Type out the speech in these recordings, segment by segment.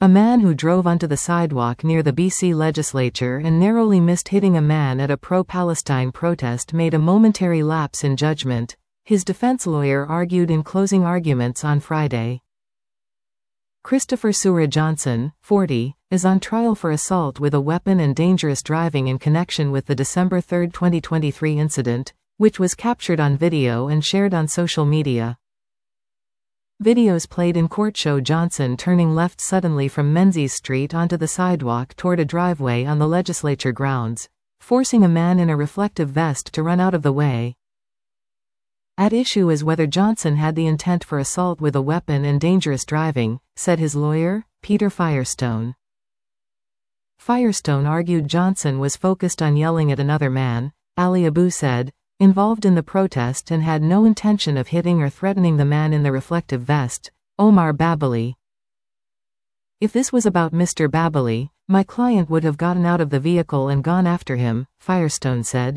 A man who drove onto the sidewalk near the BC legislature and narrowly missed hitting a man at a pro-Palestine protest made a momentary lapse in judgment, his defense lawyer argued in closing arguments on Friday. Christopher Sura Johnson, 40, is on trial for assault with a weapon and dangerous driving in connection with the December 3, 2023 incident, which was captured on video and shared on social media. Videos played in court show Johnson turning left suddenly from Menzies Street onto the sidewalk toward a driveway on the legislature grounds, forcing a man in a reflective vest to run out of the way. At issue is whether Johnson had the intent for assault with a weapon and dangerous driving, said his lawyer, Peter Firestone. Firestone argued Johnson was focused on yelling at another man, Ali Abu said, involved in the protest and had no intention of hitting or threatening the man in the reflective vest, Omar Babali. If this was about Mr. Babali, my client would have gotten out of the vehicle and gone after him, Firestone said.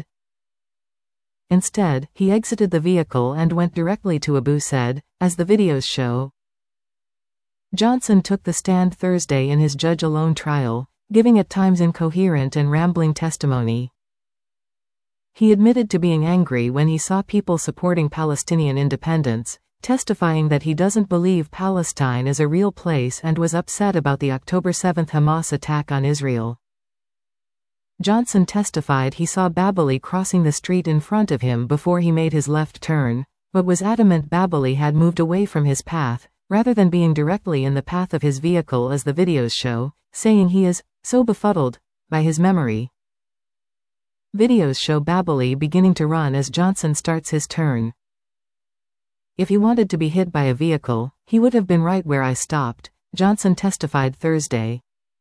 Instead, he exited the vehicle and went directly to Abu said, as the videos show. Johnson took the stand Thursday in his judge-alone trial, giving at times incoherent and rambling testimony. He admitted to being angry when he saw people supporting Palestinian independence, testifying that he doesn't believe Palestine is a real place and was upset about the October 7 Hamas attack on Israel. Johnson testified he saw Babali crossing the street in front of him before he made his left turn, but was adamant Babali had moved away from his path, rather than being directly in the path of his vehicle as the videos show, saying he is so befuddled by his memory. Videos show Babali beginning to run as Johnson starts his turn. If he wanted to be hit by a vehicle, he would have been right where I stopped, Johnson testified Thursday.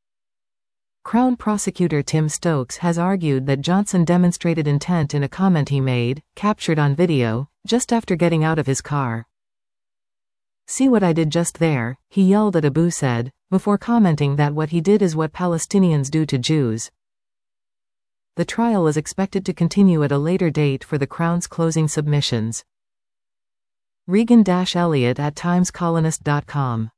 Crown Prosecutor Tim Stokes has argued that Johnson demonstrated intent in a comment he made, captured on video, just after getting out of his car. "See what I did just there," he yelled at Abu said, before commenting that what he did is what Palestinians do to Jews. The trial is expected to continue at a later date for the Crown's closing submissions. Regan-Elliott at timescolonist.com